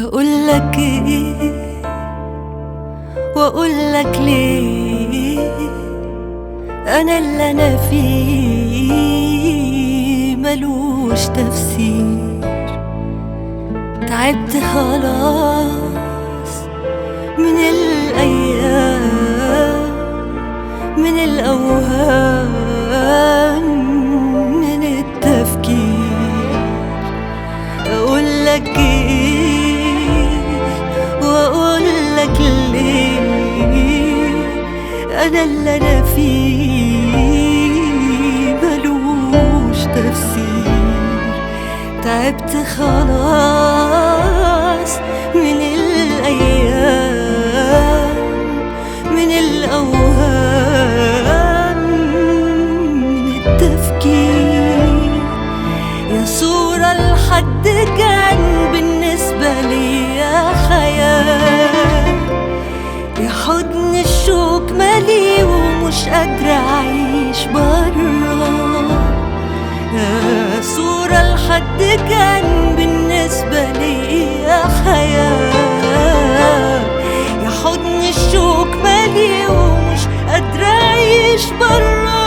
هقولك ايه واقولك ليه؟ انا اللي انا فيه ملوش تفسير. تعبت خلاص من الايام، من الاوهام، من التفكير. اقولك ايه واقولك ليه؟ انا اللي انا فيه ملوش تفسير. تعبت خلاص من الايام، من الاوهام، من التفكير. يا صورة لحد كان بالنسبة لي يا خيال، يا حضن الشوق مالي ومش قادرة أعيش برا. يا صورة لحد كان بالنسبة لي يا خيال، يا حضن الشوق مالي ومش قادرة أعيش برا.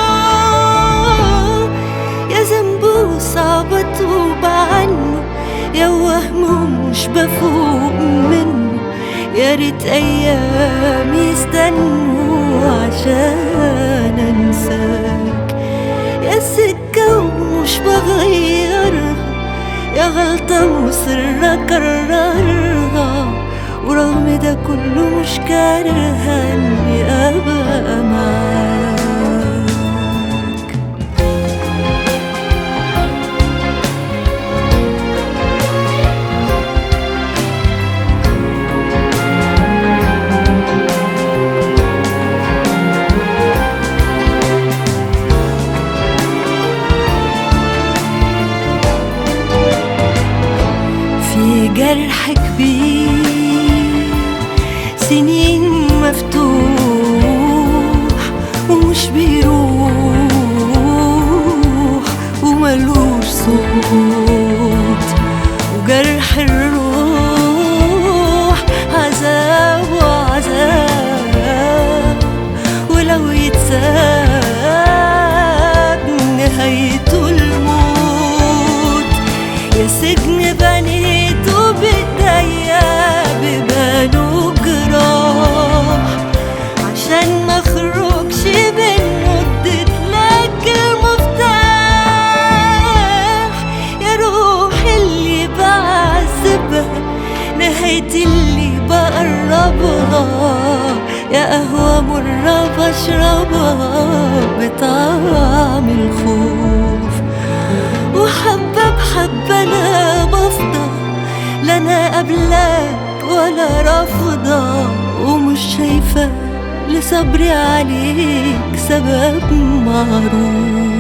يا ذنب وصعب أتوب عنه، يا وهم مش بفوق منه. يا ريت أيام يستنوا عشان أنساك. يا سكة ومش بغيرها، يا غلطة مصرة أكررها. ورغم ده كله مش كارهة إني أبقى معاك. جرح كبير سنين مفتوح ومش بيروح وملوش صوت. وجرح الروح عذاب وعذاب، ولو يتساب نهايته الموت. يا سجن بنيته بإيديا ببانوا جراح، عشان مخرجش منه اديتلك المفتاح. يا روحي اللي بعذبها، نهايتي اللي بقربها. يا قهوة مرة بشربها بطعم الخوف. وحبة بحبة أنا بفضى، لا أنا قبلك ولا رافضة. ومش شايفة لصبري عليك سبب معروف.